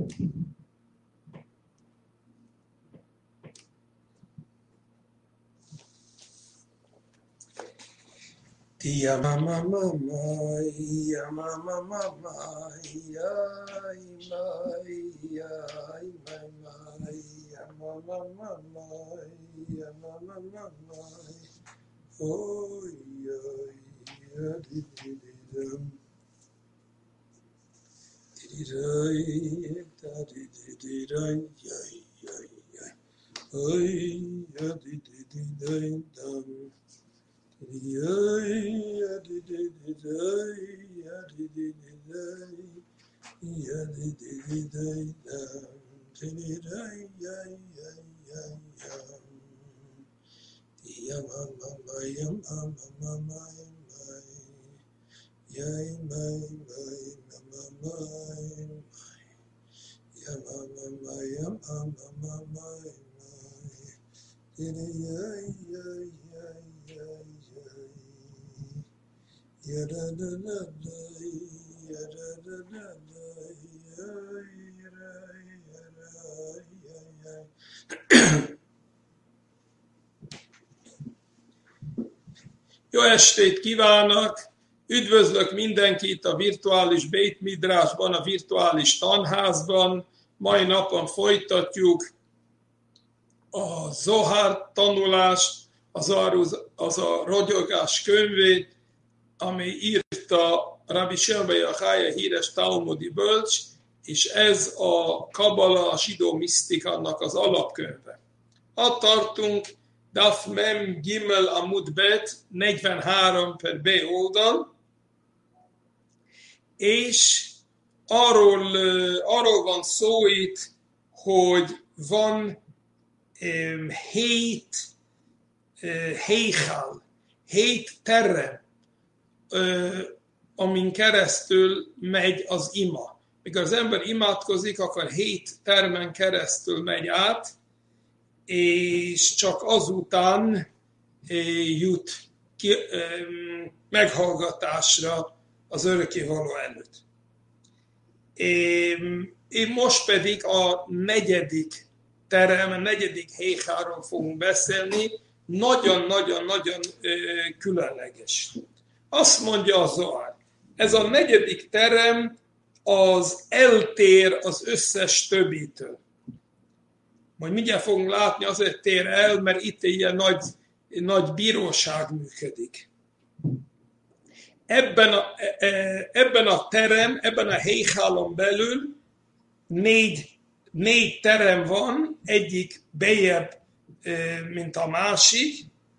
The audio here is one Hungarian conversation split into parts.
Tia mama mama, ya mama mama, ya mai, ya mama mama, ya mama mama, oh ya di dum, di da di ya, oh ya di dum. Jó estét kívánok! Üdvözlök mindenkit a virtuális Beit Midrashban, a virtuális tanházban. Mai napon folytatjuk a Zohar tanulást, az a ragyogás könyvét, ami írta Rabbi Shimon ben Yochai, híres talmudi bölcs, és ez a kabala, a zsidó misztikának az alapkönyve. Ott tartunk, Daf Mem Gimel Amud Bet, 43 per B oldal, és arról van szó itt, hogy van 7 heichal, 7 terem, amin keresztül megy az ima. Mikor az ember imádkozik, akkor 7 termen keresztül megy át, és csak azután jut meghallgatásra az örökkévaló előtt. Most pedig a 4. terem, a 4. héjáról fogunk beszélni, nagyon-nagyon-nagyon különleges. Azt mondja a Zohar, ez a 4. terem az eltér az összes többitől. Majd mindjárt fogunk látni, azért tér el, mert itt ilyen nagy bíróság működik. Ebben a terem, ebben a héjhálon belül 4 terem van, egyik bejebb, mint a másik,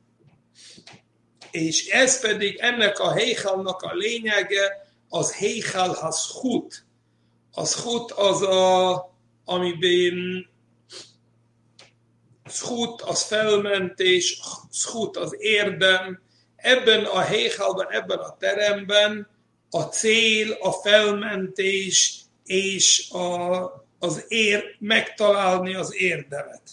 és ez pedig ennek a héjhálnak a lényege, az héjhál haszchut. A szchut az amiben szchut az felmentés, szchut az érdem. Ebben a héjhálban, ebben a teremben a cél, a felmentés és megtalálni az érdemet.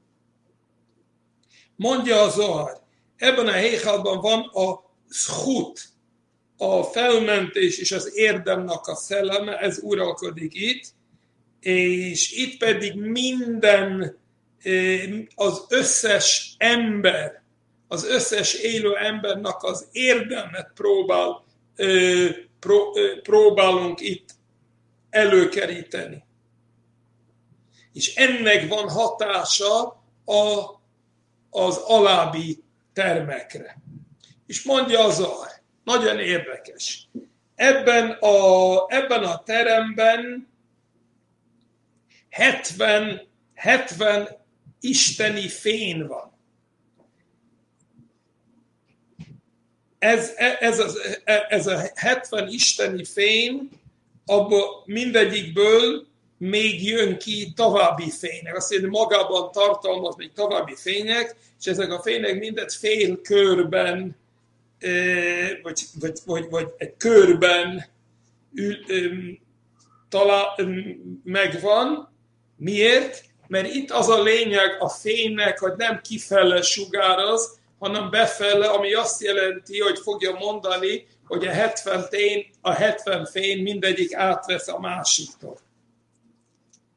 Mondja a Zohar, ebben a héjhálban van a szchut, a felmentés és az érdemnek a szelleme, ez uralkodik itt, és itt pedig minden, az összes ember, az összes élő embernek az érdemet próbálunk itt előkeríteni. És ennek van hatása az alábbi termekre. És mondja az Zohar, nagyon érdekes. Ebben a teremben 70 isteni fény van. Ez a 70 isteni fény, abból mindegyikből még jön ki további fények. Azt jelenti, magában tartalmaz még további fények, és ezek a fények mindet fél körben, vagy egy körben megvan. Miért? Mert itt az a lényeg a fénynek, hogy nem kifele sugároz, hanem befele, ami azt jelenti, hogy fogja mondani, hogy a 70 fény mindegyik átvesz a másiktól.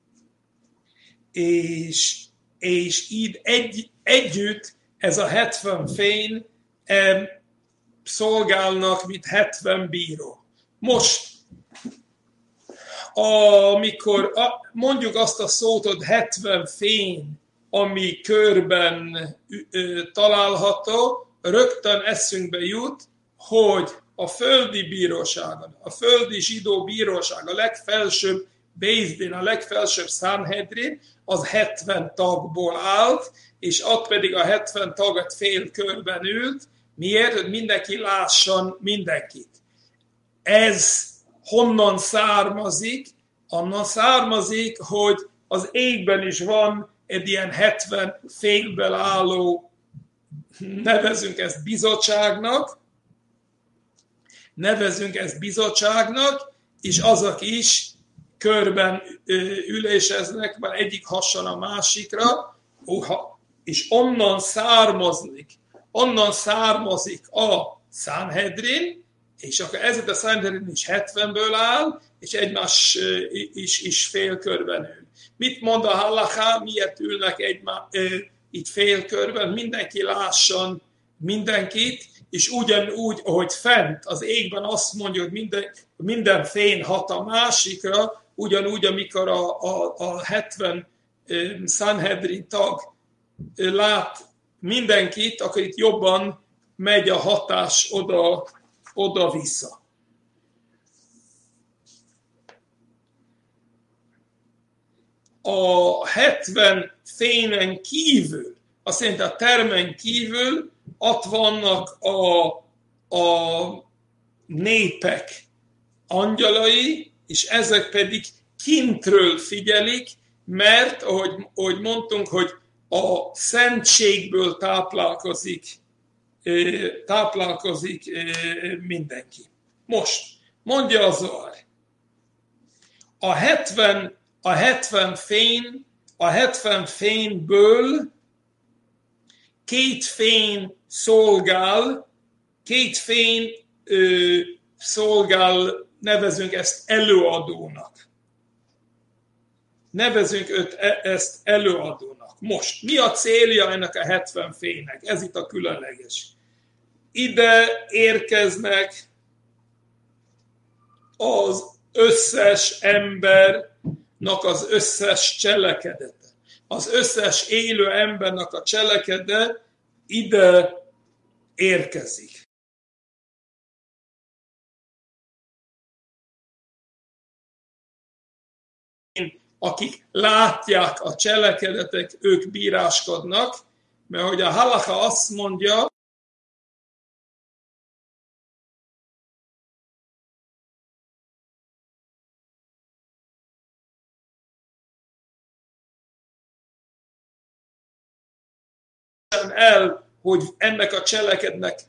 és így együtt ez a 70 fény szolgálnak, mint 70 bíró. Most, amikor mondjuk azt a szót, hogy 70 fény, ami körben található, rögtön eszünkbe jut, hogy a földi bíróságon, a földi zsidó bíróság, a legfelsőbb Beis Din, a legfelsőbb Sanhedrin, az 70 tagból állt, és ott pedig a 70 tagot fél körben ült. Miért? Hogy mindenki lásson mindenkit. Ez honnan származik? Onnan származik, hogy az égben is van egy ilyen 70 félből álló, nevezünk ezt bizottságnak, és azok is körben üléseznek, mert egyik hasonl a másikra, és onnan származik a Sanhedrin, és akkor ezért a Sanhedrin is 70-ből áll, és egymás is félkörben ül. Mit mond a halaká, miért ülnek itt félkörben? Mindenki lásson mindenkit, és ugyanúgy, ahogy fent az égben azt mondja, hogy minden fény hat a másikra, ugyanúgy, amikor a 70 Sanhedrin tag lát mindenkit, akkor itt jobban megy a hatás oda-vissza. A 70 fényen kívül, azt jelenti a termen kívül, ott vannak a népek angyalai, és ezek pedig kintről figyelik, mert, ahogy mondtunk, hogy a szentségből táplálkozik mindenki. Most, mondja az Zohar, a 70 fényből két fény szolgál, nevezünk ezt előadónak. Most, mi a célja ennek a 70 fénynek? Ez itt a különleges. Ide érkeznek az összes embernek az összes cselekedete. Az összes élő embernek a cselekedete ide érkezik. Akik látják a cselekedetek, ők bíráskodnak, mert hogy a halakha azt mondja, hogy ennek a cselekednek,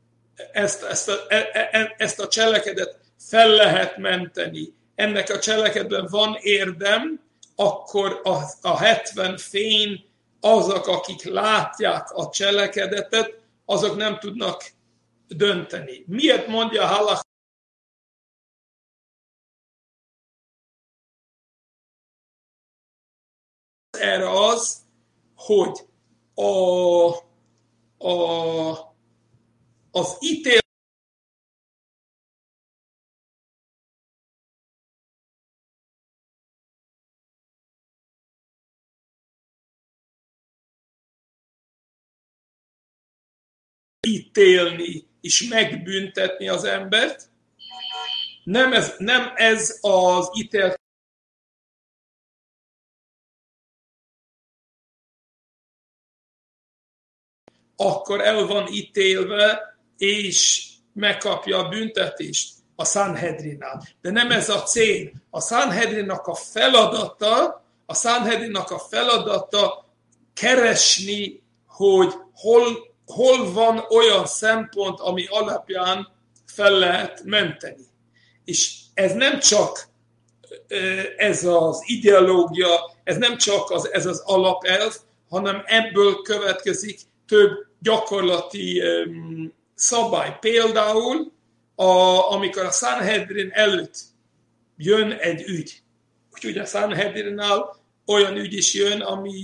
ezt a cselekedet fel lehet menteni, ennek a cselekedben van érdem, akkor a 70 fény, azok, akik látják a cselekedetet, azok nem tudnak dönteni. Miért mondja a halakha erre az, hogy az ítélet ítélni és megbüntetni az embert. Nem ez az ítélet, akkor el van ítélve, és megkapja a büntetést a Sanhedrinnál. De nem ez a cél. A Sanhedrinnak a feladata keresni, hogy hol van olyan szempont, ami alapján fel lehet menteni. És ez nem csak ez az ideológia, ez nem csak ez az alapelv, hanem ebből következik több gyakorlati szabály. Például, amikor a Sanhedrin előtt jön egy ügy, úgyhogy a Sanhedrinnál olyan ügy is jön, ami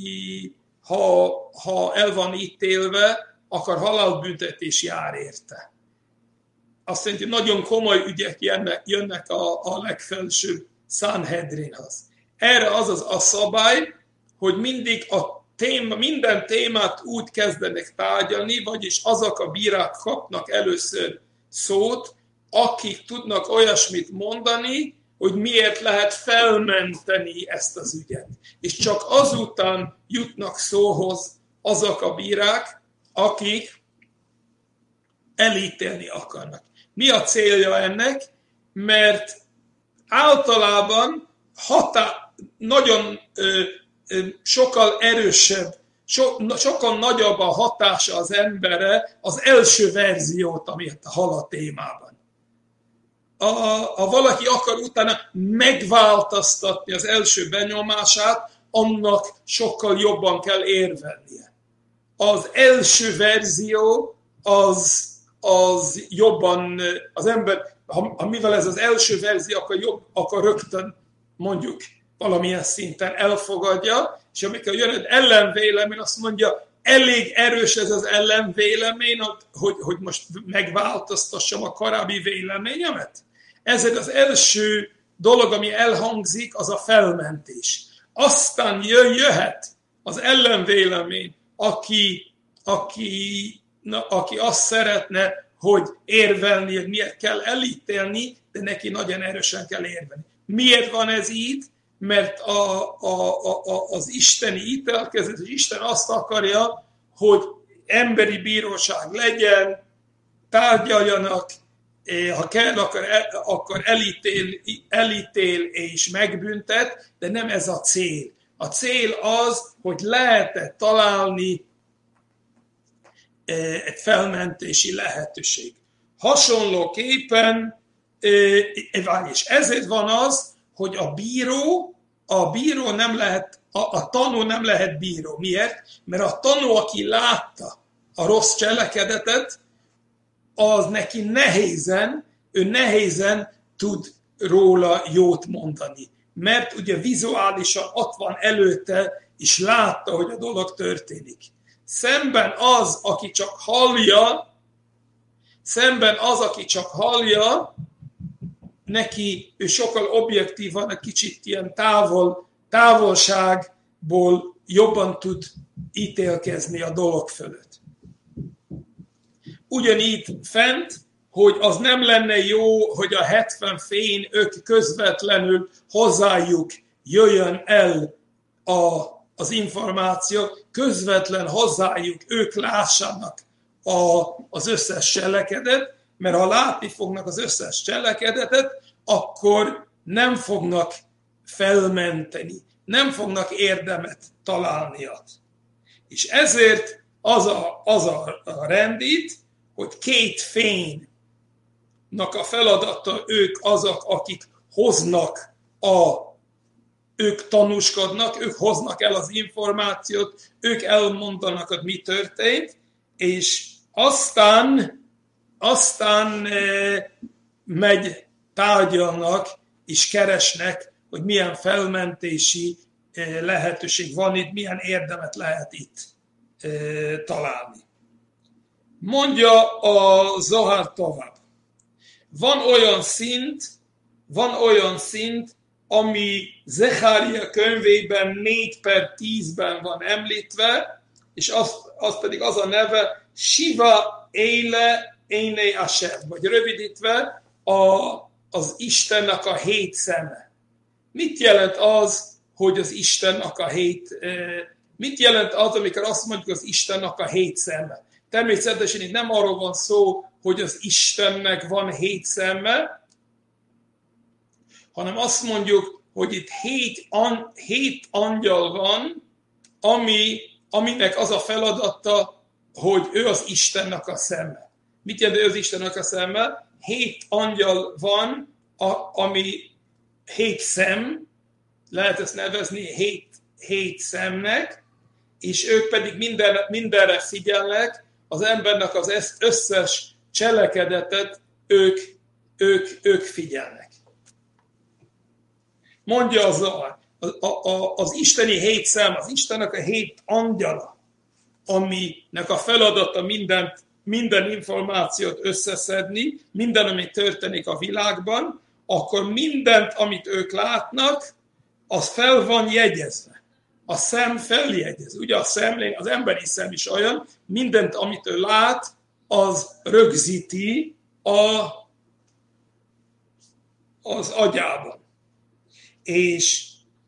ha el van ítélve, akkor halálbüntetés jár érte. Azt jelenti, nagyon komoly ügyek jönnek a legfelsőbb Sanhedrinhoz. Erre az a szabály, hogy mindig minden témát úgy kezdenek tárgyalni, vagyis azok a bírák kapnak először szót, akik tudnak olyasmit mondani, hogy miért lehet felmenteni ezt az ügyet. És csak azután jutnak szóhoz azok a bírák, akik elítélni akarnak. Mi a célja ennek? Mert általában nagyon sokkal erősebb, sokkal nagyobb a hatása az emberre az első verziót, amit hall a témában. Ha valaki akar utána megváltoztatni az első benyomását, annak sokkal jobban kell érvelnie. Az első verzió az jobban az ember, mivel ez az első verzió, akkor rögtön mondjuk valamilyen szinten elfogadja, és amikor jön egy ellenvélemény, azt mondja, elég erős ez az ellenvélemény, hogy most megváltoztassam a korábbi véleményemet. Ezért az első dolog, ami elhangzik, az a felmentés. Aztán jöhet az ellenvélemény, aki azt szeretne, hogy érvelni, hogy miért kell elítélni, de neki nagyon erősen kell érvelni. Miért van ez így? Mert az isteni ítélkezés, az Isten azt akarja, hogy emberi bíróság legyen, tárgyaljanak, ha kell, akkor elítél és megbüntet, de nem ez a cél. A cél az, hogy lehet-e találni egy felmentési lehetőség. Hasonlóképpen, és ezért van az, hogy a bíró nem lehet, a tanú nem lehet bíró. Miért? Mert a tanú, aki látta a rossz cselekedetet, az neki nehézen tud róla jót mondani. Mert ugye vizuálisan ott van előtte, és látta, hogy a dolog történik. Szemben az, aki csak hallja, neki ő sokkal objektívan, egy kicsit ilyen távolságból jobban tud ítélkezni a dolog fölött. Ugyanígy fent, hogy az nem lenne jó, hogy a 70 fény ők közvetlenül hozzájuk jöjjön el az információ, közvetlen hozzájuk ők lássanak az összes cselekedet, mert ha látni fognak az összes cselekedetet, akkor nem fognak felmenteni, nem fognak érdemet találni. És ezért az a rendít, hogy két fénynek a feladata, ők azok, akik hoznak ők tanúskodnak, ők hoznak el az információt, ők elmondanak, hogy mi történt, és aztán tárgyalnak és keresnek, hogy milyen felmentési lehetőség van itt, milyen érdemet lehet itt találni. Mondja a Zohar tovább. Van olyan szint, ami Zecharia könyvében 4/10-ben van említve, és az pedig az a neve Shiva Eile Einei Hashem, vagy rövidítve az Istennek a 7 szeme. Mit jelent az, hogy az Istennek a 7, mit jelent az, amikor azt mondjuk az Istennek a 7 szeme? Természetesen itt nem arról van szó, hogy az Istennek van 7 szeme, hanem azt mondjuk, hogy itt 7 angyal van, aminek az a feladata, hogy ő az Istennek a szeme. Mit jelent, ő az Istennek a szeme? 7 angyal van, ami 7 szem, lehet ezt nevezni 7 szemnek, és ők pedig mindenre figyelnek, az embernek az összes cselekedetet ők figyelnek. Mondja az Zohar, az isteni 7 szem, az Istennek a 7 angyala, aminek a feladata minden információt összeszedni, minden, ami történik a világban, akkor mindent, amit ők látnak, az fel van jegyezve. A szem feljegyez. Ugye a szemlény, az emberi szem is olyan, mindent, amit ő lát, az rögzíti az agyában. És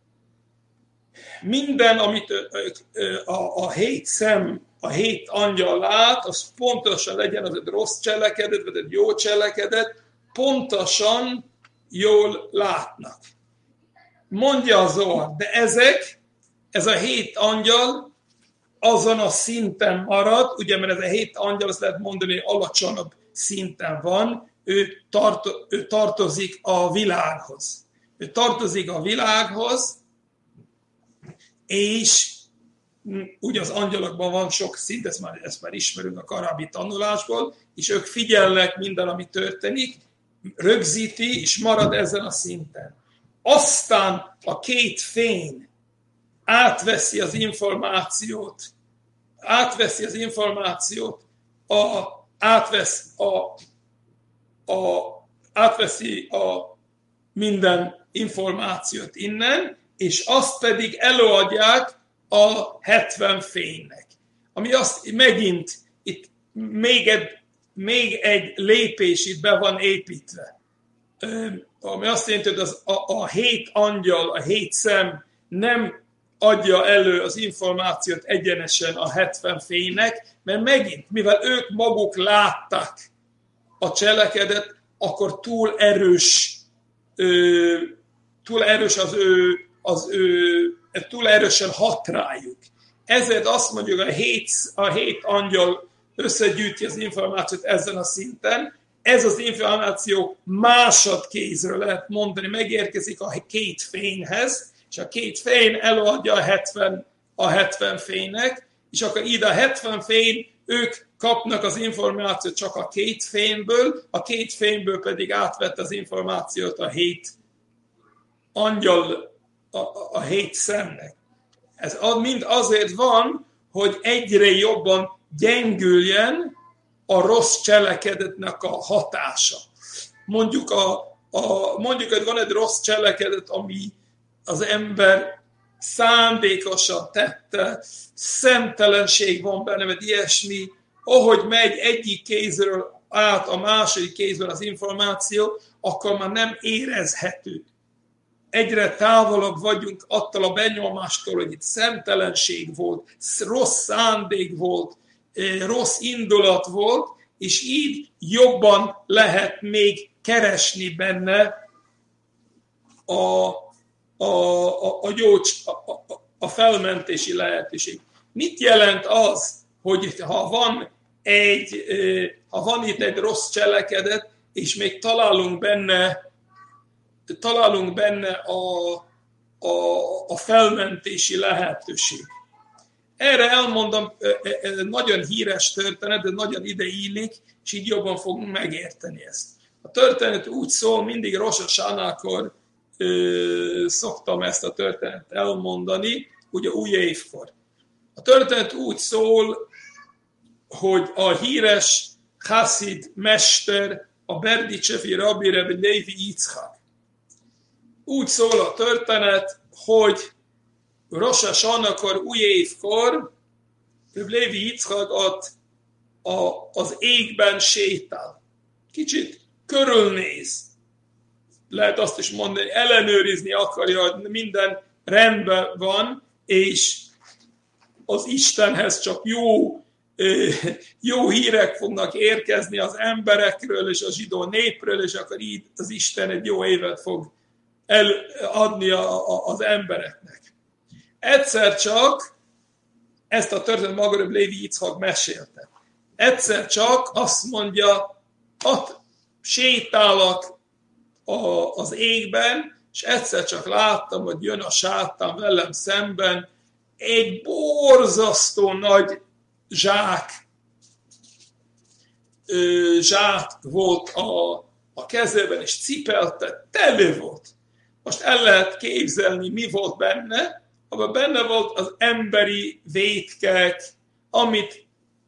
minden, amit a 7 szem, a 7 angyal lát, az pontosan legyen az egy rossz cselekedet, vagy egy jó cselekedet, pontosan jól látnak. Mondja a Zohar, de ez a 7 angyal azon a szinten marad, ugye, mert ez a 7 angyal, azt lehet mondani, hogy alacsonyabb szinten van, ő tartozik a világhoz. Ő tartozik a világhoz, és ugye az angyalokban van sok szint, ezt már ismerünk a korábbi tanulásból, és ők figyelnek minden, ami történik, rögzíti, és marad ezen a szinten. Aztán a 2 fény átveszi az információt, átveszi a minden információt innen, és azt pedig előadják a 70 fénynek. Ami azt megint itt még egy lépés itt be van építve. Ami azt jelenti, hogy a 7 angyal, a 7 szem nem adja elő az információt egyenesen a 70 fénynek, mert megint, mivel ők maguk látták a cselekedet, akkor túl erős túl erősen hat rájuk. Ezért azt mondjuk, a 7 angyal összegyűjti az információt ezen a szinten, ez az információ másodkézről lehet mondani, megérkezik a 2 fényhez, és a 2 fény előadja a 70 fénynek, és akkor ide a 70 fény, ők kapnak az információt csak a 2 fényből, a 2 fényből pedig átvette az információt a 7 angyal, a 7 szemnek. Ez mind azért van, hogy egyre jobban gyengüljen a rossz cselekedetnek a hatása. Mondjuk, hogy van egy rossz cselekedet, ami az ember szándékosan tette, szemtelenség van benne, vagy ilyesmi, ahogy megy egyik kézről át a második kézben az információ, akkor már nem érezhető. Egyre távolabb vagyunk attól a benyomástól, hogy itt szemtelenség volt, rossz szándék volt, rossz indulat volt, és így jobban lehet még keresni benne a felmentési lehetőség. Mit jelent az, hogy ha van itt egy rossz cselekedet, és még találunk benne a felmentési lehetőség. Erre elmondom, nagyon híres történet, de nagyon ideillik, és így jobban fogunk megérteni ezt. A történet úgy szól, mindig Rosh Hashanah-kor szoktam ezt a történetet elmondani, ugye új évkor. A történet úgy szól, hogy a híres Hasid mester, a Berditchevi rabbi Rebbe Levi Yitzchak. Úgy szól a történet, hogy Rosh Hashanah-kor, új évkor, Rebbe Levi Yitzchak az égben sétál. Kicsit körülnéz. Lehet azt is mondani, ellenőrizni akarja, hogy minden rendben van, és az Istenhez csak jó hírek fognak érkezni az emberekről és a zsidó népről, és akkor így az Isten egy jó évet fog eladni az embereknek. Egyszer csak, ezt a történet maga Rebbe Levi Yitzchak mesélte. Egyszer csak azt mondja, ott sétálok az égben, és egyszer csak láttam, hogy jön a sátán velem szemben, egy borzasztó nagy zsák volt a kezében, és cipelte, tele volt. Most el lehet képzelni, mi volt benne, abban benne volt az emberi vétkek, amit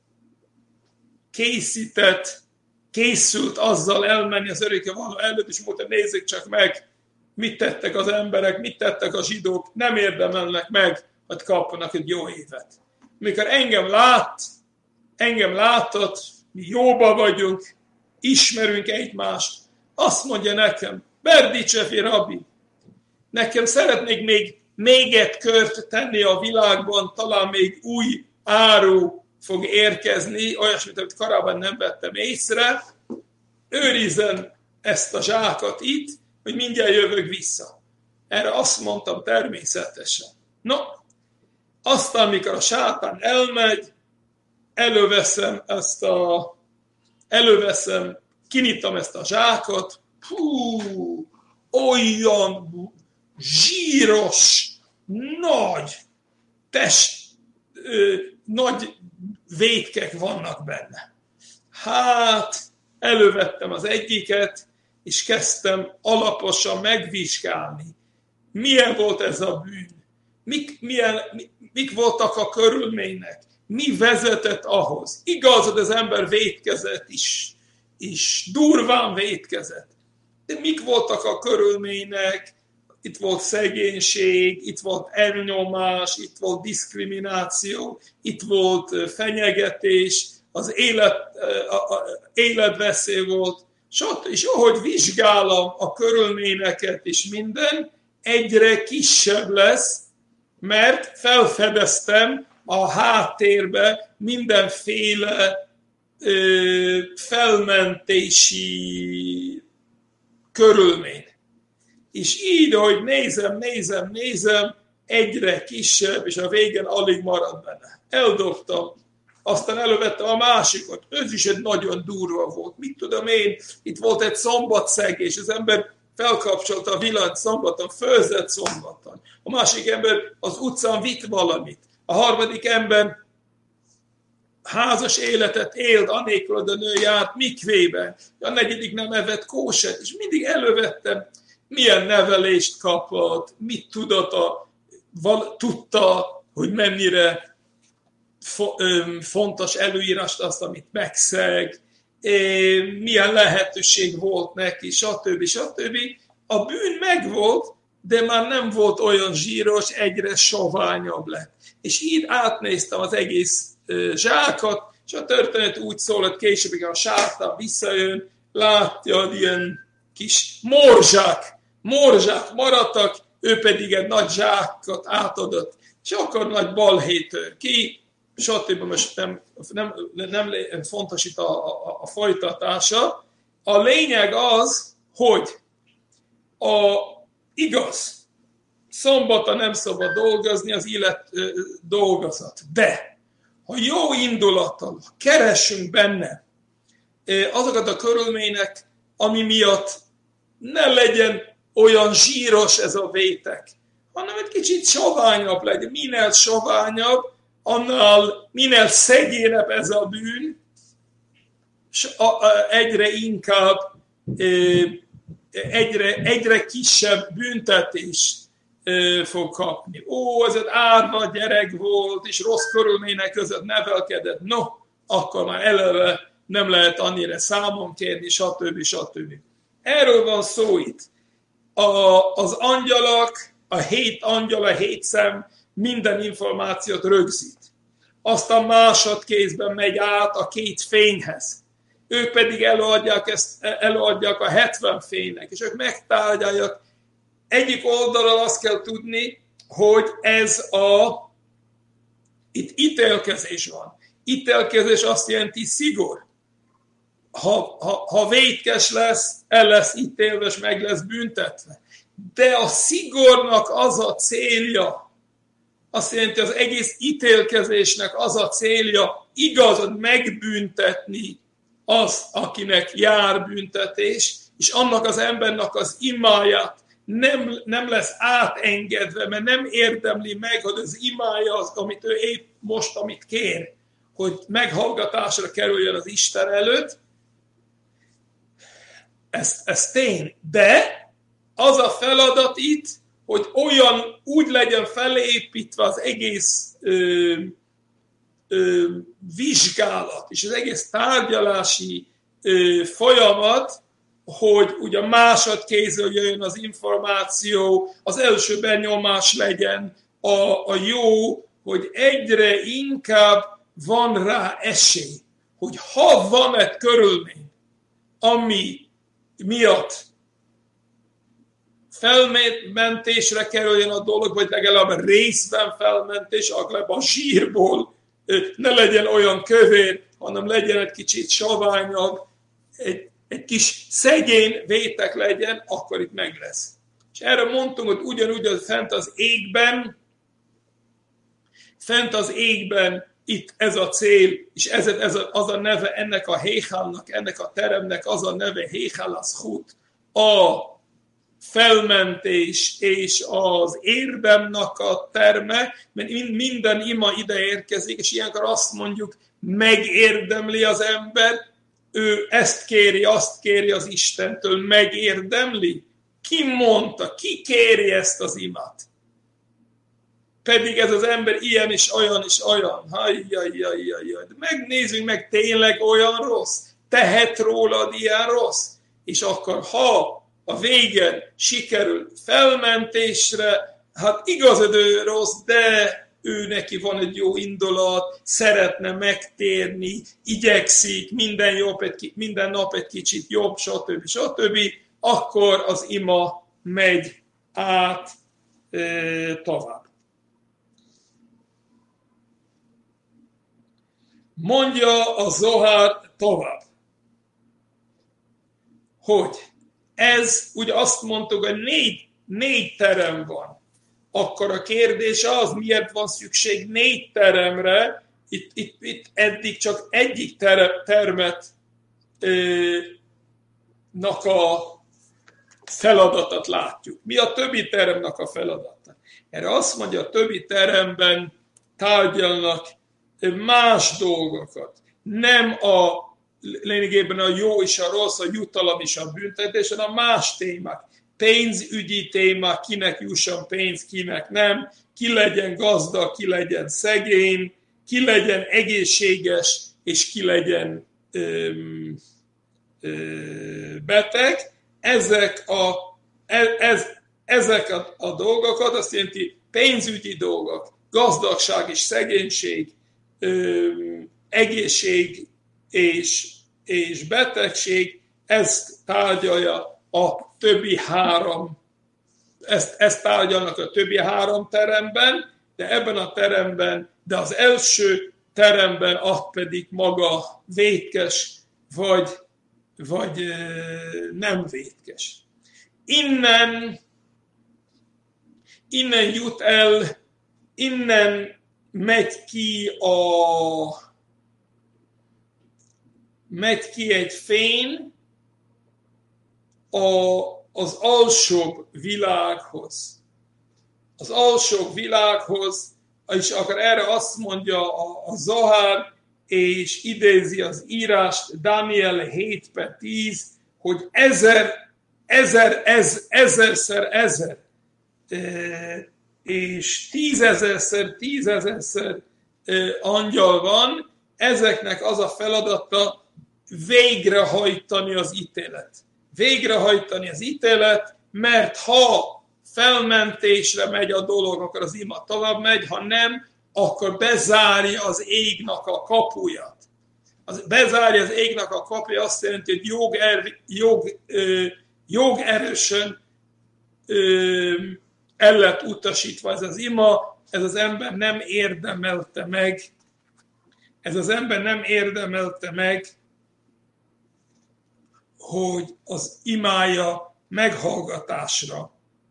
készült azzal elmenni az örökkévaló előtt, és mondta, nézzék csak meg, mit tettek az emberek, mit tettek a zsidók, nem érdemelnek meg, hogy kapnak egy jó évet. Mikor engem látott, mi jóba vagyunk, ismerünk egymást, azt mondja nekem, Berdicsefi rabbi, nekem szeretnék még egy kört tenni a világban, talán még új áru fog érkezni, olyasmit, amit korábban nem vettem észre, őrizzen ezt a zsákot itt, hogy mindjárt jövök vissza. Erre azt mondtam természetesen. No, aztán, mikor a sátán elmegy, kinyitom ezt a zsákot, olyan zsíros, nagy vétkek vannak benne. Hát, elővettem az egyiket, és kezdtem alaposan megvizsgálni. Milyen volt ez a bűn? Mik voltak a körülmények? Mi vezetett ahhoz? Igaz, hogy az ember vétkezett is durván vétkezett. De mik voltak a körülmények? Itt volt szegénység, itt volt elnyomás, itt volt diszkrimináció, itt volt fenyegetés, az életveszély volt. És ahogy vizsgálom a körülményeket és minden, egyre kisebb lesz, mert felfedeztem a háttérbe mindenféle felmentési körülmény. És így, ahogy nézem, egyre kisebb, és a végén alig marad benne. Eldobtam, aztán elővettem a másikat. Ez is egy nagyon durva volt. Mit tudom én, itt volt egy szombatszegés, az ember felkapcsolta a villanyt szombaton, főzött szombaton. A másik ember az utcán vitt valamit. A harmadik ember házas életet élt, anélkül, hogy a nő járt mikvében. A negyedik nem evett kósert, és mindig elővettem, milyen nevelést kapott, mit tudta, hogy mennyire fontos előírást azt, amit megszeg, milyen lehetőség volt neki, stb. A bűn megvolt, de már nem volt olyan zsíros, egyre soványabb lett. És így átnéztem az egész zsákot, és a történet úgy szól, hogy később, a sátán visszajön, látja, hogy ilyen kis morzsák maradtak, ő pedig egy nagy zsákot átadott, és akkor nagy balhé tör ki, stb. Most nem fontos itt a folytatása. A lényeg az, hogy igaz, szombaton nem szabad dolgozni, az élet dolgozat. De, ha jó indulattal keressünk benne azokat a körülmények, ami miatt ne legyen olyan zsíros ez a vétek, hanem egy kicsit soványabb legyen. Minél soványabb, annál minél szegényebb ez a bűn, és egyre inkább egyre kisebb büntetés fog kapni. Ez egy árva gyerek volt, és rossz körülmények között nevelkedett. No, akkor már eleve nem lehet annyira számon kérni, stb. Erről van szó itt. Az angyalok, a 7 angyal, a 7 szem minden információt rögzít. Aztán másodkézben megy át a 2 fényhez. Ők pedig előadják a 70 fénynek, és ők megtárgyalják. Egyik oldalról azt kell tudni, hogy itt ítélkezés van. Ítélkezés azt jelenti szigor. Ha vétkes lesz, el lesz ítélve, és meg lesz büntetve. De a szigornak az a célja, azt jelenti, az egész ítélkezésnek az a célja, igazad megbüntetni az, akinek jár büntetés, és annak az embernek az imáját nem lesz átengedve, mert nem érdemli meg, hogy az imája az, amit ő épp most, amit kér, hogy meghallgatásra kerüljön az Isten előtt. Ez tény, de Az a feladat itt, hogy úgy legyen felépítve az egész vizsgálat és az egész tárgyalási folyamat, hogy ugye másodkézről jöjjön az információ, az első benyomás legyen a jó, hogy egyre inkább van rá esély, hogy ha van egy körülmény, ami miatt felmentésre kerüljön a dolog, vagy legalább részben felmentés, legalább a zsírból ne legyen olyan kövér, hanem legyen egy kicsit saványabb, egy kis szegény vétek legyen, akkor itt meg lesz. És erre mondtunk, hogy ugyanúgy az fent az égben itt ez a cél, és az a neve ennek a Héchalnak, ennek a teremnek az a neve Héchal Azchut, a felmentés és az érdemnek a terme, mert minden ima ide érkezik, és ilyenkor azt mondjuk, megérdemli az ember, ő ezt kéri, azt kéri az Istentől, megérdemli. Ki mondta, ki kéri ezt az imát? Pedig ez az ember ilyen és olyan és olyan. De megnézzük meg, tényleg olyan rossz? Tehet rólad ilyen rossz? És akkor, ha a végen sikerül felmentésre, hát igaz, hogy ő rossz, de ő neki van egy jó indulat, szeretne megtérni, igyekszik, minden nap egy kicsit jobb, stb. Akkor az ima megy át tovább. Mondja a Zohar tovább, hogy ez, ugye azt mondtuk, hogy négy terem van. Akkor a kérdés az, miért van szükség 4 teremre, itt eddig csak egyik termet nak a feladatot látjuk. Mi a többi teremnek a feladata? Erre azt mondja, a többi teremben tárgyalnak más dolgokat. Nem lényegében a jó és a rossz, a jutalom és a büntetés, hanem a más témák. Pénzügyi témák, kinek jusson pénz, kinek nem, ki legyen gazdag, ki legyen szegény, ki legyen egészséges, és ki legyen beteg. Ezek a dolgokat, azt jelenti pénzügyi dolgok, gazdagság és szegénység, egészség és betegség, ezt tárgyalja a többi 3, ezt tárgyalnak a többi 3 teremben, de ebben a teremben, de az első teremben pedig maga vétkes, vagy nem vétkes. Innen jut el, innen megy ki egy fény az alsóbb világhoz. Az alsóbb világhoz, és akkor erre azt mondja a Zohar, és idézi az írást, Dániel 7:10, hogy ezerszer és 10,000-10,000 angyal van, ezeknek az a feladata végrehajtani az ítélet. Végrehajtani az ítélet, mert ha felmentésre megy a dolog, akkor az ima tovább megy, ha nem, akkor bezárja az égnek a kapuját. Bezárja az égnek a kapuja azt jelenti, hogy jogerősen el lett utasítva ez az ima, ez az ember nem érdemelte meg, hogy az imája meghallgatásra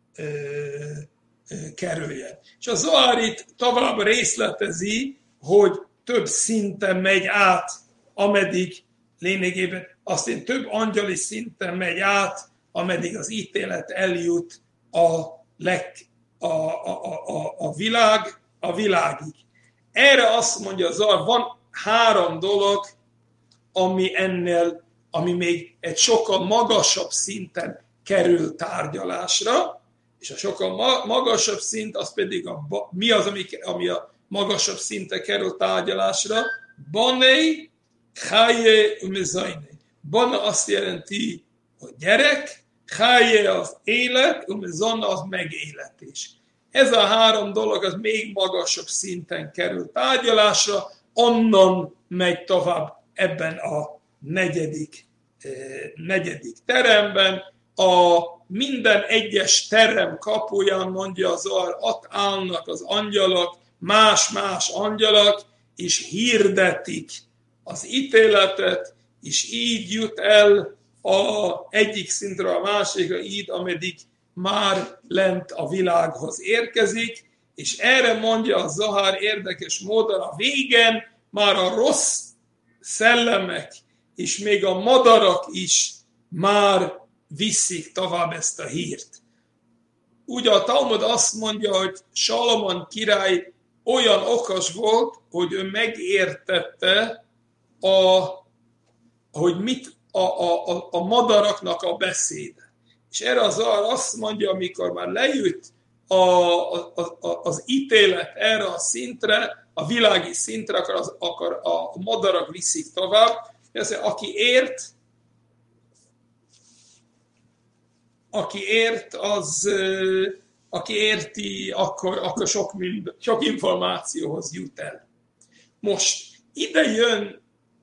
kerüljen. És a Zohar itt tovább részletezi, hogy több szinten megy át, ameddig lényegében azt én több angyali szinten megy át, ameddig az ítélet eljut a világig. Erre azt mondja Zohar, van 3 dolog, ami még egy sokkal magasabb szinten kerül tárgyalásra, és a sokkal magasabb szint, az pedig mi az, ami a magasabb szinte kerül tárgyalásra? Banei, Chaye, Umezajne. Bana azt jelenti, hogy gyerek, Chaye az élet, Umezona az megéletés. Ez a három dolog az még magasabb szinten kerül tárgyalásra, onnan megy tovább ebben a negyedik teremben. A minden egyes terem kapuján, mondja az Zohar, ott állnak az angyalok, más-más angyalok, és hirdetik az ítéletet, és így jut el egyik szintről a másikra, így, ameddig már lent a világhoz érkezik, és erre mondja a Zohar érdekes módon a végen, már a rossz szellemek, és még a madarak is már viszik tovább ezt a hírt. Ugye a Talmud azt mondja, hogy Salomon király olyan okos volt, hogy ő megértette, hogy mit a madaraknak a beszéde. És erre az Zohar azt mondja, amikor már lejött az ítélet erre a szintre, a világi szintre, akkor a madarak viszik tovább. Aki érti, akkor sok információhoz jut el. Most ide jön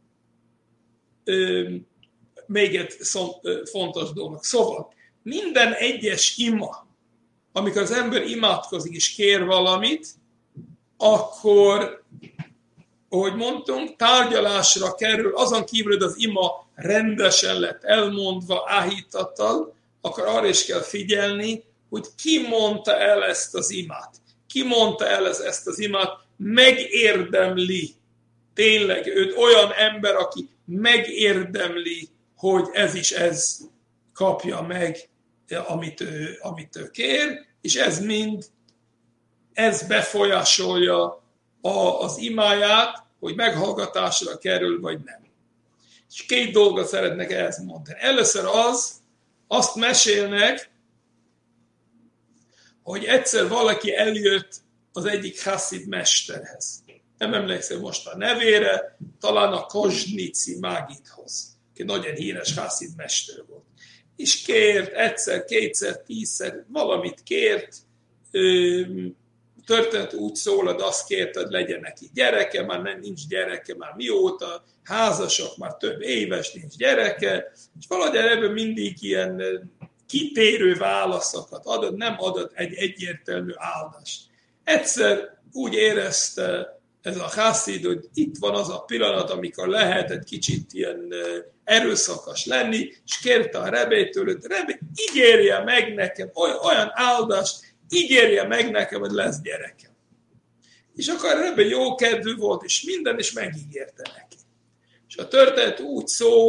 még egy fontos dolog. Szóval minden egyes ima, amikor az ember imádkozik és kér valamit, akkor, ahogy mondtunk, tárgyalásra kerül, azon kívül, hogy az ima rendesen lett elmondva, áhítattal, akkor arra is kell figyelni, hogy ki mondta el ezt az imát. Ki mondta el ezt az imát, megérdemli. Tényleg, őt olyan ember, aki megérdemli, hogy ez kapja meg, amit ő kér, és ez befolyásolja az imáját, hogy meghallgatásra kerül, vagy nem. És két dolgot szeretnek ehhez mondani. Először azt mesélnek, hogy egyszer valaki eljött az egyik hasszid mesterhez. Nem emlékszem most a nevére, talán a Kozsnici Mágidhoz, aki nagyon híres hasszid mester volt. És kért egyszer, kétszer, 10-szer, valamit kért, történet úgy szól, hogy azt kért, hogy legyen neki gyereke, már nincs gyereke, már mióta, házasok, már több éves, nincs gyereke, és valahogy ebből mindig ilyen kitérő válaszokat adott, nem adott egy egyértelmű áldást. Egyszer úgy érezte ez a hasszid, hogy itt van az a pillanat, amikor lehet egy kicsit ilyen erőszakos lenni, és kérte a rebétől, hogy Rebé, ígérje meg nekem olyan áldást, ígérje meg nekem, hogy lesz gyerekem. És akkor a Rebé jó kedvű volt, és minden, és megígérte neki. És a történet úgy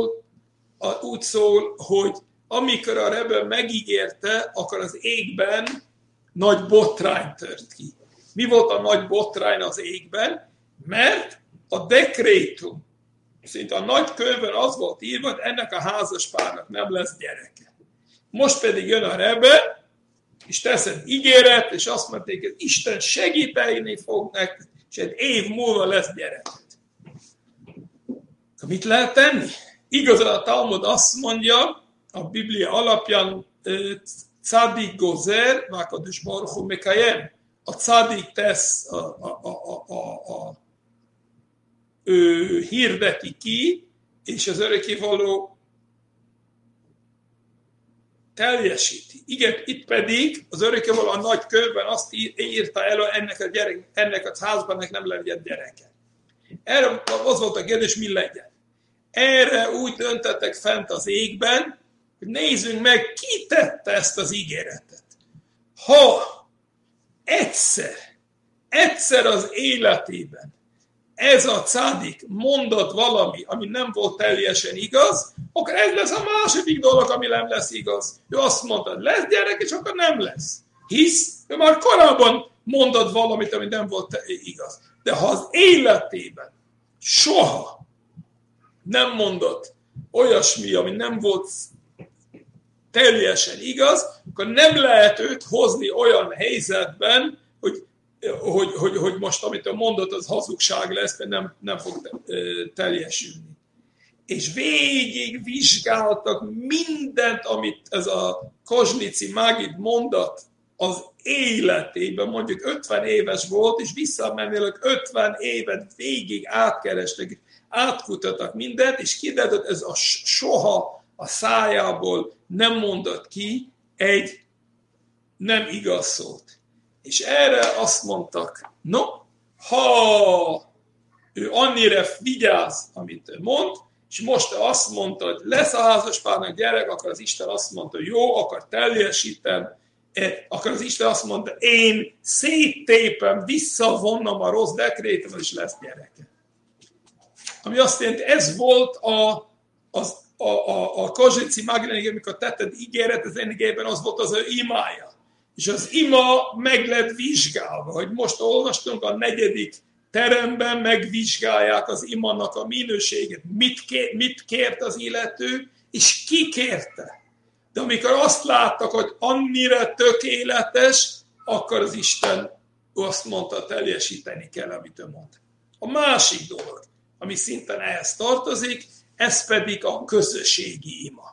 szól, hogy amikor a Rebé megígérte, akkor az égben nagy botrány tört ki. Mi volt a nagy botrány az égben? Mert a dekrétum, szinte a nagy könyvben az volt írva, hogy ennek a házaspárnak nem lesz gyereke. Most pedig jön a Rebbe, és tesz egy ígéret, és azt mondták, hogy Isten segíteni fog neked, és egy év múlva lesz gyereket. Mit lehet tenni? Igazán a Talmud azt mondja, a Biblia alapján Tzadik gozer, Vákados Baruch Hu mekayem. A Tzadik tesz, ő hirdeti ki, és az örökkévaló teljesíti. Igen, itt pedig az örökkévaló a nagy könyvben azt írta elő, ennek a házban nem legyen gyereke. Erre az volt a kérdés, mi legyen. Erre úgy döntettek fent az égben, hogy nézzünk meg, ki tette ezt az ígéretet. Ha egyszer az életében ez a cádik mondott valami, ami nem volt teljesen igaz, akkor ez lesz a második dolog, ami nem lesz igaz. Ő azt mondta, lesz gyerek, és akkor nem lesz. Hisz, ő már korábban mondott valamit, ami nem volt igaz. De ha az életében soha nem mondott olyasmi, ami nem volt teljesen igaz, akkor nem lehet őt hozni olyan helyzetben, hogy most, amit a mondott, az hazugság lesz, mert nem fog teljesülni. És végig vizsgáltak mindent, amit ez a Kozsnici Magid mondat az életében, mondjuk 50 éves volt, és visszamenőleg 50 évet végig átkerestek, átkutattak mindent, és kiderült, ez a soha a szájából nem mondott ki egy nem igaz szót. És erre azt mondtak, no, ha ő annyira vigyáz, amit ő mond, és most azt mondta, hogy lesz a házaspárnak gyerek, akkor az Isten azt mondta, jó, akkor teljesítem, akkor az Isten azt mondta, én széttépem, visszavonnom a rossz dekrétemet, és lesz gyereke. Ami azt jelenti, ez volt a Kozsnici Magidnek, amikor tetted ígéret, az enigében az volt az ő imája. És az ima meg lett vizsgálva, hogy most olvastunk a 4. teremben, megvizsgálják az imának a minőséget, mit kért az illető, és ki kérte. De amikor azt láttak, hogy annyira tökéletes, akkor az Isten azt mondta, teljesíteni kell, amit ő mond. A másik dolog, ami szinten ehhez tartozik, ez pedig a közösségi ima.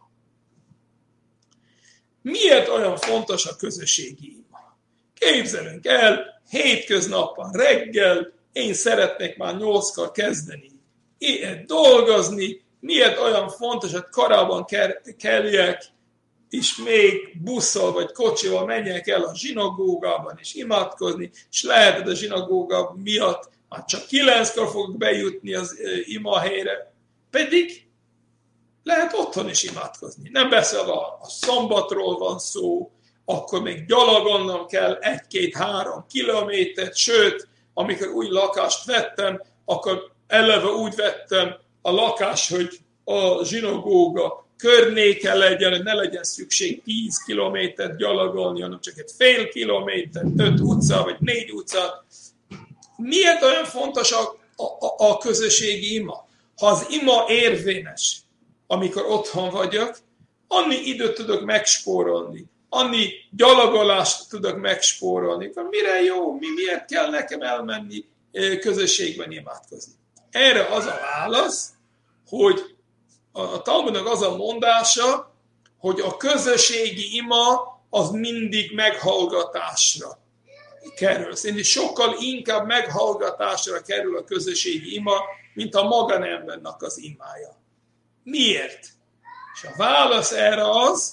Miért olyan fontos a közösségi ima? Képzelünk el, hétköznapban reggel, én szeretnék már 8-kor kezdeni dolgozni, miért olyan fontos, hogy korábban keljek, és még busszal vagy kocsival menjek el a zsinagógában és imádkozni, és lehet, hogy a zsinagóga miatt már csak 9-kor fogok bejutni az imahelyre, pedig lehet otthon is imádkozni. Nem beszélve a szombatról van szó, akkor még gyalogolnom kell 1-2-3 kilométert, sőt, amikor új lakást vettem, akkor eleve úgy vettem a lakást, hogy a zsinagóga környéke legyen, hogy ne legyen szükség 10 kilométert gyalogolni, hanem csak egy fél kilométer, 5 utca vagy 4 utca. Miért olyan fontos a közösségi ima? Ha az ima érvényes, amikor otthon vagyok, annyi időt tudok megspórolni, annyi gyalogolást tudok megspórolni. Mire jó? Miért kell nekem elmenni közösségben imádkozni? Erre az a válasz, hogy a Talmudnak az a mondása, hogy a közösségi ima az mindig meghallgatásra kerül. Szerintem sokkal inkább meghallgatásra kerül a közösségi ima, mint a magánembernek az imája. Miért? És a válasz erre az,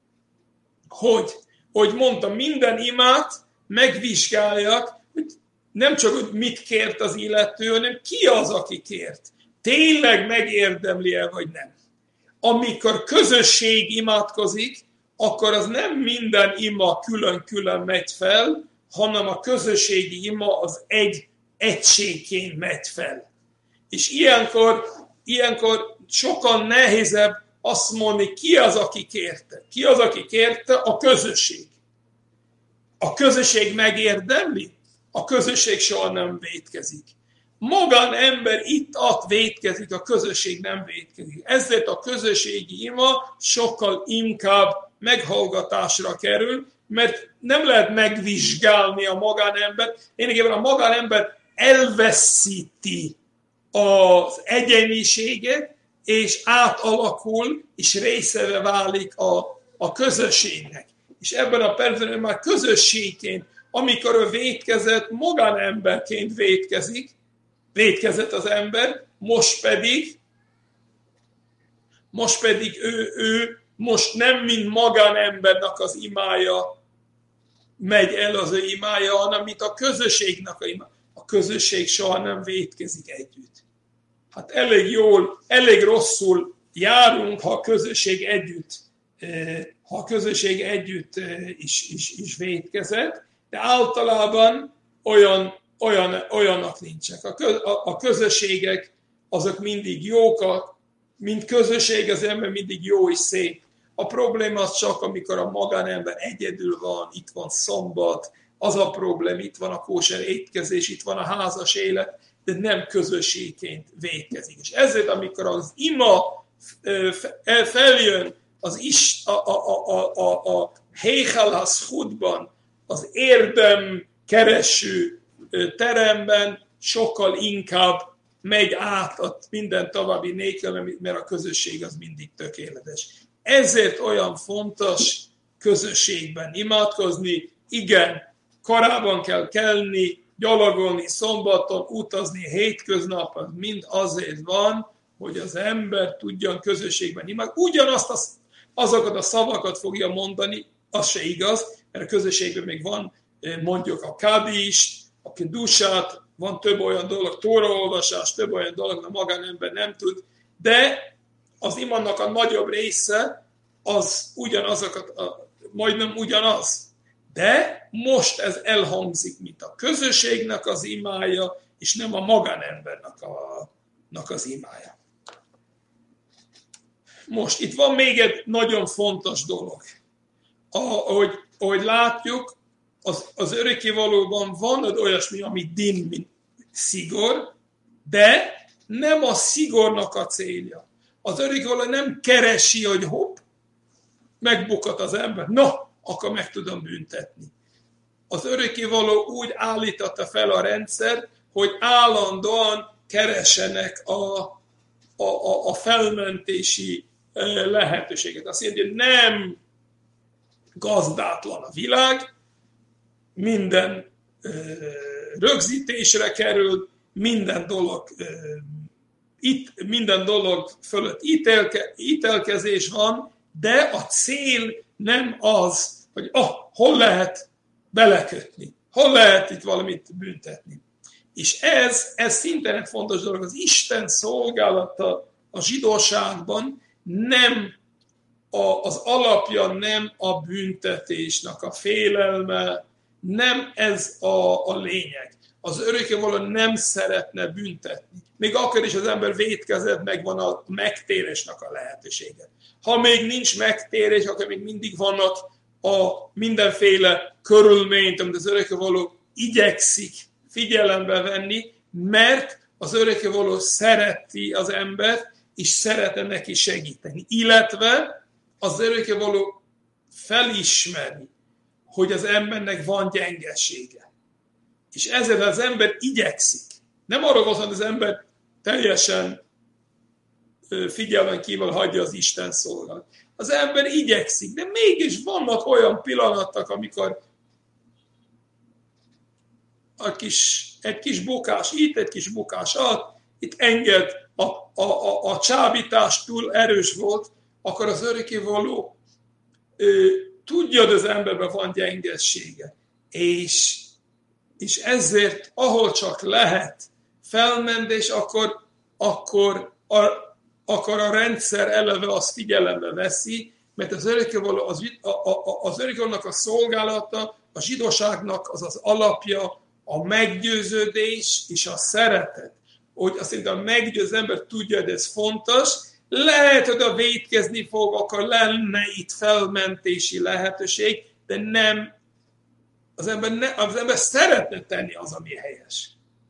hogy mondtam, minden imát megvizsgáljak, hogy nem csak, hogy mit kért az illető, hanem ki az, aki kért. Tényleg megérdemli-e, vagy nem. Amikor közösség imádkozik, akkor az nem minden ima külön-külön megy fel, hanem a közösségi ima az egy egységként megy fel. És ilyenkor sokkal nehezebb azt mondani, ki az, aki kérte. Ki az, aki kérte? A közösség. A közösség megérdemli? A közösség soha nem vétkezik. Magánember itt vétkezik, a közösség nem vétkezik. Ezért a közösségi ima sokkal inkább meghallgatásra kerül, mert nem lehet megvizsgálni a magánembert. Lényegében a magánember elveszíti az egyéniséget, és átalakul, és részeve válik a közösségnek. És ebben a percben ő már közösségként, amikor ő vétkezett, magánemberként vétkezett az ember, most pedig ő most nem mint magánembernek az imája megy el az ő imája, hanem mint a közösségnek a imája. A közösség soha nem vétkezik együtt. Hát elég rosszul járunk, ha a közösség együtt is vétkezett, de általában olyanok nincsenek. A közösségek azok mindig jók, mint közösség az ember mindig jó és szép. A probléma az csak, amikor a magánember egyedül van, itt van szombat, az a probléma, itt van a kóser étkezés, itt van a házas élet, de nem közösségként vétkezik. És ezért, amikor az ima feljön a Heichal HaZchutban, az érdem kereső teremben sokkal inkább megy át a minden további nélkül, mert a közösség az mindig tökéletes. Ezért olyan fontos közösségben imádkozni. Igen, korábban kell kelni, gyalogolni szombaton, utazni hétköznap, az mind azért van, hogy az ember tudjon közösségben imádkozni. Ugyanazt azokat a szavakat fogja mondani, az se igaz, mert a közösségben még van mondjuk a kadist, a kedusát, van több olyan dolog, tóraolvasás, több olyan dolog, a magánember nem tud, de az imannak a nagyobb része az ugyanazokat, majdnem ugyanaz. De most ez elhangzik, mint a közösségnek az imája, és nem a magánembernek az imája. Most itt van még egy nagyon fontos dolog. Ahogy látjuk, az örökkévalóban van olyasmi, ami din, mint szigor, de nem a szigornak a célja. Az örökkévaló nem keresi, hogy hopp, megbukat az ember, akkor meg tudom büntetni. Az örökkévaló úgy állította fel a rendszer, hogy állandóan keresenek a felmentési lehetőséget. Azt jelenti, hogy nem gazdátlan a világ, minden rögzítésre kerül, minden dolog fölött ítélkezés van, de a cél nem az, hogy hol lehet belekötni, hol lehet itt valamit büntetni. És ez szintén egy fontos dolog. Az Isten szolgálata a zsidóságban nem az alapja nem a büntetésnek a félelme, nem ez a lényeg. Az örökkévaló nem szeretne büntetni. Még akkor is az ember vétkezett, megvan a megtérésnek a lehetősége. Ha még nincs megtérés, akkor még mindig vannak a mindenféle körülményt, amit az örökkévaló igyekszik figyelembe venni, mert az örökkévaló szereti az embert, és szeretne neki segíteni. Illetve az örökkévaló felismeri, hogy az embernek van gyengesége. És ezért az ember igyekszik. Nem arról van, hogy az ember teljesen figyelmen kívül hagyja az Isten szolgálat. Az ember igyekszik, de mégis vannak olyan pillanatok, amikor egy kis bukás itt, egy kis bukás ott, itt enged a csábítás túl erős volt, akkor az örökkévaló tudja, hogy az emberben van gyengessége. És ezért, ahol csak lehet felment, és akkor a rendszer eleve azt figyelembe veszi, mert az örökkévalónak a szolgálata, a zsidóságnak az alapja, a meggyőződés és a szeretet. Hogy azt mondja, a meggyőző ember tudja, hogy ez fontos, lehet, hogy a vétkezni fog, akkor lenne itt felmentési lehetőség, de nem, az ember szeretne tenni az, ami helyes.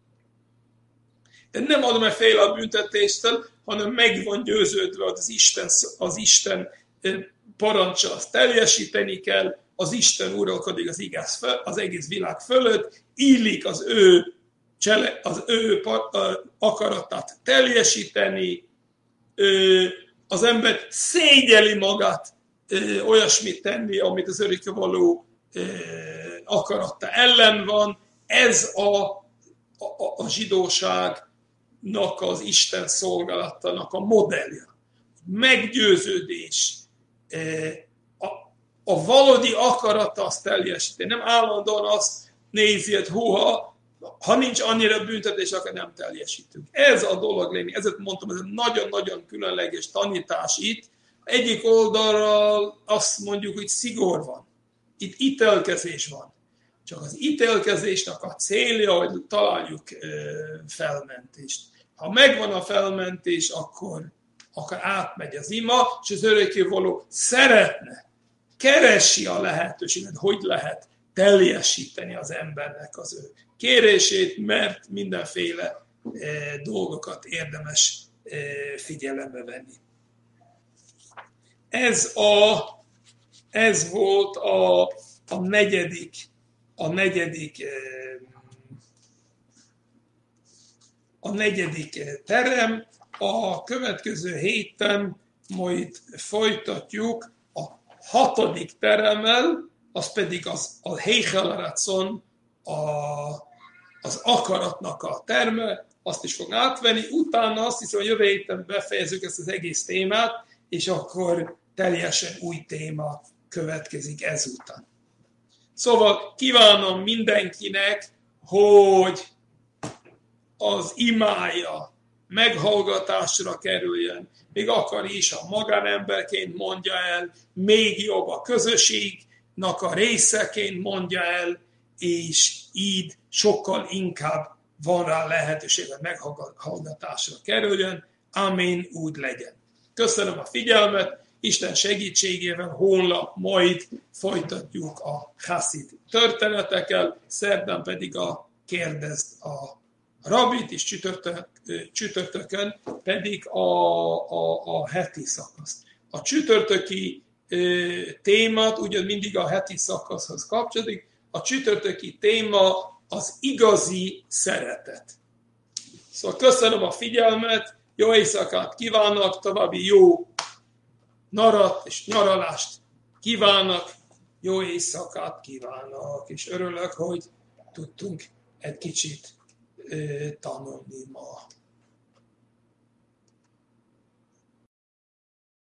De nem adom el fél a büntetéstől, hanem meg van győződve, hogy az Isten parancsa azt teljesíteni kell, az Isten uralkodik az egész világ fölött, illik az ő akaratát teljesíteni, az ember szégyeli magát olyasmit tenni, amit az örökkévaló akarata ellen van. Ez a zsidóságnak, az Isten szolgálatának a modellje. Meggyőződés, a valódi akarata azt teljesíteni. Nem állandóan azt nézi, hogy ha nincs annyira büntetés, akkor nem teljesítünk. Ez a dolog lényeg. Ezért mondtam, ez egy nagyon-nagyon különleges tanítás itt. Egyik oldalról azt mondjuk, hogy szigor van. Itt ítélkezés van. Csak az ítélkezésnek a célja, hogy találjuk felmentést. Ha megvan a felmentés, akkor átmegy az ima, és az örökkévaló szeretne, keresi a lehetőséget, hogy lehet teljesíteni az embernek az ő kérését, mert mindenféle dolgokat érdemes figyelembe venni. ez volt a negyedik terem. A következő héten majd folytatjuk a 6. teremmel, az pedig a Heichel Ratzon, az akaratnak a terme, azt is fog átvenni. Utána azt hiszem, hogy jövő héten befejezzük ezt az egész témát, és akkor teljesen új téma következik ezután. Szóval kívánom mindenkinek, hogy az imája meghallgatásra kerüljön, még akar is, ha magánemberként mondja el, még jobb a közösségnek a részeként mondja el, és így sokkal inkább van rá lehetőség, hogy meghallgatásra kerüljön. Amen, úgy legyen. Köszönöm a figyelmet, Isten segítségével holnap majd folytatjuk a Hasid történetekkel, szerdán pedig a kérdezd a rabit, és csütörtökön pedig a heti szakaszt. A csütörtöki témát ugyan mindig a heti szakaszhoz kapcsolódik, a csütörtöki téma az igazi szeretet. Szóval köszönöm a figyelmet, jó éjszakát kívánok, további jó narat és nyaralást kívánok, jó éjszakát kívánok, és örülök, hogy tudtunk egy kicsit tanulni ma.